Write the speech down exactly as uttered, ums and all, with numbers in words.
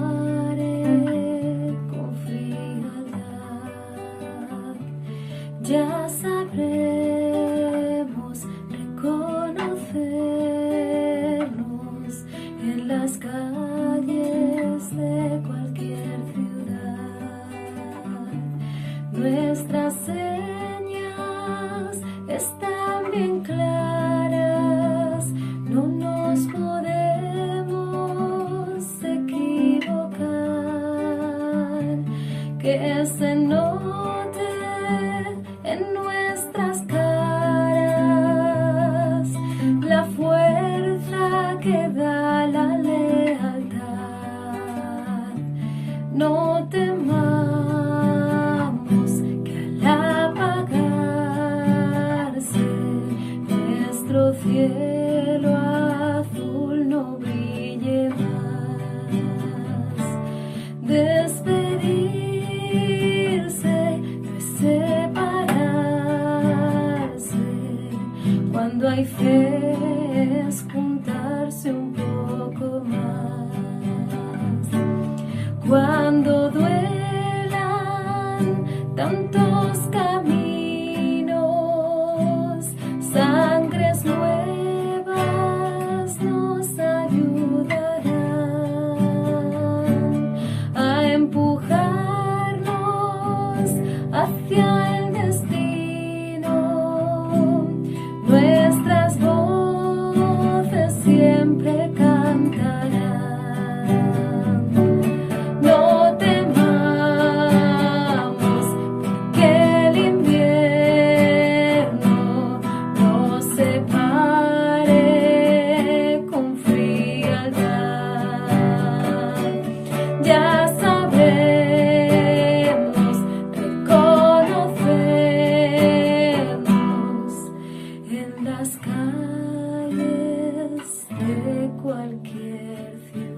con frialdad. Ya sabremos reconocernos en las calles de cualquier ciudad. Nuestras señas están bien claras, no nos podemos equivocar. Que se note en nuestras caras la fuerza que da la lealtad. No temamos que al apagarse nuestro cielo azul no brille más. Despedirse no es separarse, cuando hay fe es juntarse un poco más. Cuando duelan tantos caminos, sangres nuevas nos ayudarán a empujarnos hacia el destino. Nuestras voces siempre cantarán. No temamos, porque el invierno nos separe con frialdad. Ya sabremos reconocernos en las calles de cualquier ciudad.